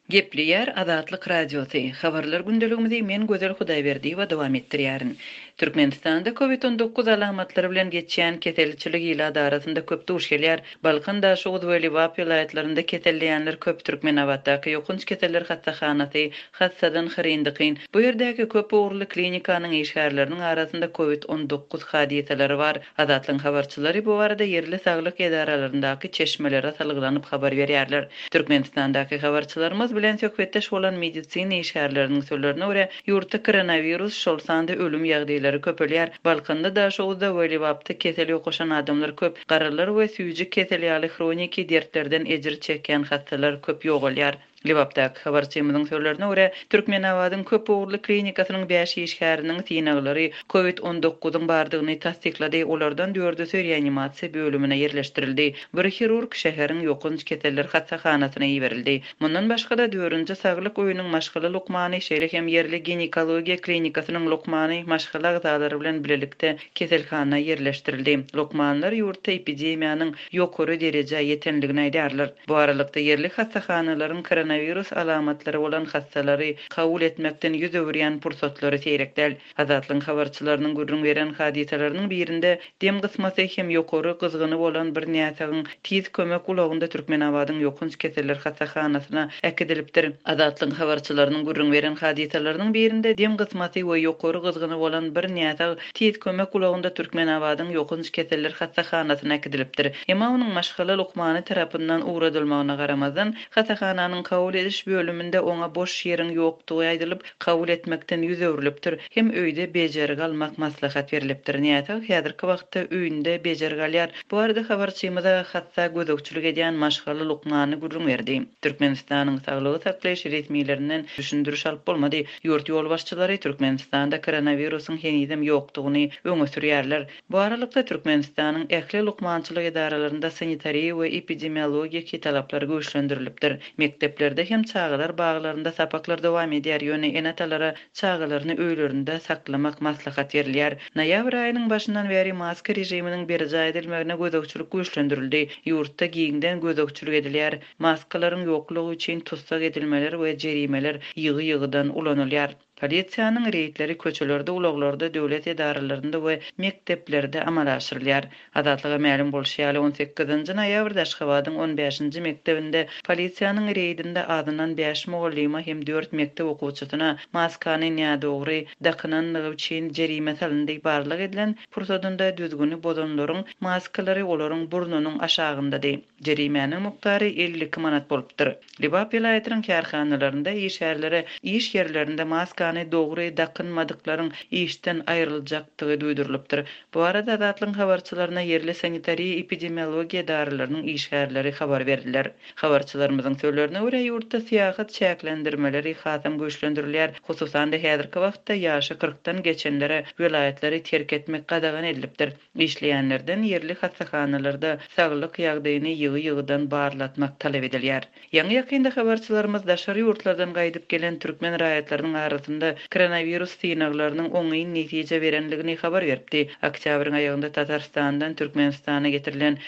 Gepli yer Azatlyk radiosu. Habarlar gündeligimizi men Gözel Hudaýberdi we dowam etdirýärin. Türkmenistanda COVID-19 alamatlary bilen geçýän keselçilik ýyly arasynda köp duş gelýär. Balkan daşy we Liwap vilayatlarynda keselleýänler köp Türkmen awatdaky ýokunç keseller hastahanasy, hassadan hyrindyqyn. Bu ýerdäki köp ugurly klinikanyň işgärleriniň arasynda COVID-19 hadiseleri bar. Azatlyň habarçylary bu barada yerli saglyk edaralaryndäki çeşmelere salgylanyp habar berýärler. Türkmenistandaky habarçylarymys bilen söhbetdeş bolan medisina işgärleriniň sözlerine görä, ýurtda koronavirus şol sanda ölüm ýagdaýlary köpelýär. Balkanda da şowda we Liwapda kesel ýokuşan adamlar köp. Garalar we süýjük kesel ýaly kroniki dertlerden ejir çekýän hastalar köp ýogalýar. Liwapdak habarçymyzyň sözlerine görä, Türkmenawadyň köp ugurly klinikasynyň 5 işgäriniň synaglary COVID-19-yň bardygyny tasdiklady. Olardan 4-üsi reanimasiýa bölümine ýerleşdirildi. Bir hirurg şäheriň ýokunç keseller hassaxanasyna ýeberildi. Mundan başga da 4-nji saglyk öýüniň maşgala Lukmany şäheri hem yerli ginekologiýa klinikasynyň Lukmany maşgala agzalary bilen bilelikde keselhana ýerleşdirildi. Lukmanlar ýurtda epidemiýanyň ýokary derejä ýetenligini aýdarlar. Bu aralykda yerli hassahanalaryň koronavirus alamatlary bolan hastalary kabul etmekden ýüz öwürýän pursatlary seýrekdäl. Azatlyň habarçylarynyň gürrüň beren hadiseleriň birinde dem gysmasy hem ýokary gyzgyny bolan bir näsagyň tiz kömek ulagynda Türkmenawadyň ýokunç keseller hassaxanasyna äkidilipdir. Azatlyň habarçylarynyň gürrüň beren hadiseleriň birinde dem gysmasy we ýokary gyzgyny bolan bir näsag tiz kömek ulagynda Türkmenawadyň ýokunç keseller hassaxanasyna äkidilipdir. Emma onuň maşgala Lukmany tarapyndan uğradylmagyna garamazdan hassaxananyň kabul ediş bölüminde ona boş ýeriň ýokdugy aýdylyp kabul etmekden ýüz öwrülipdir. Hem öýde bejergi almak maslahat berilipdir. Näçe häzirki wagtda öýünde bejergi alýar. Bu arada habarçymyza hatda gözükçülük edýän maşgala Lukmany gurrun berdi. Türkmenistanyň saglygy saklaýyş resmiýetlerinden düşündürüş alyp bolmady. Ýurt ýol başçylary Türkmenistanda koronawirusyň henüzem ýokdugyny öňe sürýärler. Bu aralykda Türkmenistanyň ähli lukmançylyk edaralaryna sanitariýa we epidemiologiýa talaplary güýçlendirilipdir. Mekteplerde hem çağlar baglarynda sapaklar dowam edýär. Ýöne enatalara çağlaryny öýlerinde saklamak maslahat berilýär. Noýabr aýynyň başyndan beri maska rejiminiň berjä edilmegine gözükçülük güýçlendirildi. Ýurtda giňden gözükçülük edilýär. Maskalaryň ýoklugy üçin tutsak edilmeler we jerimeler ýygy-ýygydan ulanylýar. Polisiýanyň reýtleri köçelerde, ulaglarda, döwlet edaralarynda we mekteplerde amal aşyrylýar. Adatlyga ma'lum bolýar, 18-nji noýabrda Aşgabatyň 15-nji mektebinde polisiýanyň reýdinde adynan 5 mugallyma hem 4 mektep okuwçysyna maskany nädogry dakynanlygy üçin jerime salyndy. Barlyk edilen pursatynda düzgüni bozanlaryň maskalary olaryň burnunyň aşagyndady. Jerimeniň miqdary 52 manat bolupdyr. Liwap vilayatynyň karhanalarynda işgärlere iş yerlerinde maska dogry dakynmadyklaryň işden aýryljakdygy duýdurylypdyr. Bu arada Azatlyň habarçylaryna yerli sanitariýa epidemiologiýa daralarynyň işgärleri habar berdiler. Habarçylarymyzyň sözlerine görä ýurtda syýahat çäklendirmeleri hasam güýçlendirilýär. Hususan da häzirki wagtda ýaşy 40-dan geçenlere vilayatlary terk etmek gadagan edilipdir. İşleýänlerden yerli hassaxanalarda saglyk ýagdaýyny ýygy-ýygydan barlatmak talap edilýär. Ýa-ni ýakynda habarçylarymys daşary ýurtlardan gaýdyp gelen türkmen raýatlarynyň arasynda koronavirus synaglarynyň oňy netije berenligini habar berdi. Oktýabryň aýagynda Tatarstandan Türkmenistana getirilen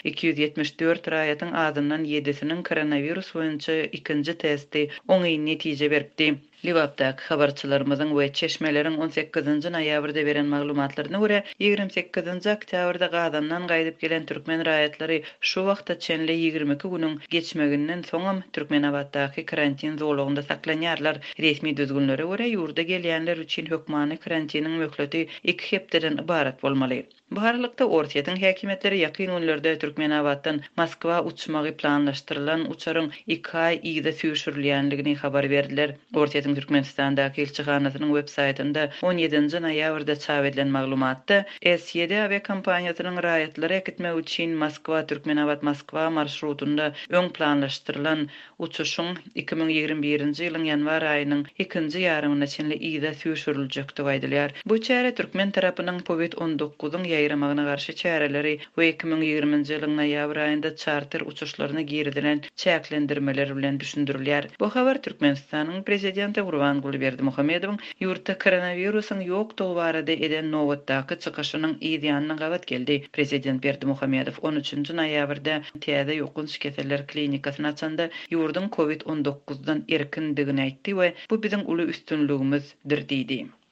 274 raýatyň adından 7-siniň koronavirus boýunça ikinji testi oňy netije berdi. Liwapdak habarçylarymyzyň we çeşmeleriň 18-nji noýabrda beren maglumatlaryna görä 28-nji oktýabrda Gazandan gaýdyp gelen türkmen raýatlary şu wagtda çenle 22 günüň geçmeginden soňam Türkmenawatdaky karantin zolugynda saklanýarlar. Resmi düzgünlere görä ýurda gelýänler üçin hökmany karantiniň möhleti 2 hepdeden ibarat bolmaly. Bu aralykda Ortiýatyň häkimetleri ýakyn günlerde Türkmenawatdan Moskwa uçmagy planlaşdyrylan uçaryň 2 aý ýyda süýşürilýänligini habar berdiler. Ortiýatyň Türkmenistandaky elçixanasynyň web saýtynda 17-nji noýabrda çap edilen maglumatda S7 aviakompaniýasynyň raýatlary ekitmek üçin Moskwa Türkmenawat Moskwa marşrutunda öň planlaşdyrylan uçuşyň 2021-nji ýylyň ýanwar aýynyň 2-nji ýarymyna çenli ýyda süýşüriljekdi aýdylýar. Bu çäre türkmen tarapynyň COVID-19-yň ýaýramagyna garşy çäreleri we 2020-nji ýylyň noýabr aýynda charter uçuşlaryna girilen çäklendirmeler bilen düşündirilýär. Bu habar Türkmenistanyň prezidenti Gurbanguly Berdimuhamedowyň ýurtda koronawirusyň ýokdugy barada eden nowatdaky çykyşynyň ýa-da gabat geldi. Prezident Berdimuhamedow 13-nji noýabrda täze ýokunç keseller klinikasyny açanda ýurdun COVID-19-dan erkindigini aýtdy we bu biziň uly üstünligimizdir diýdi.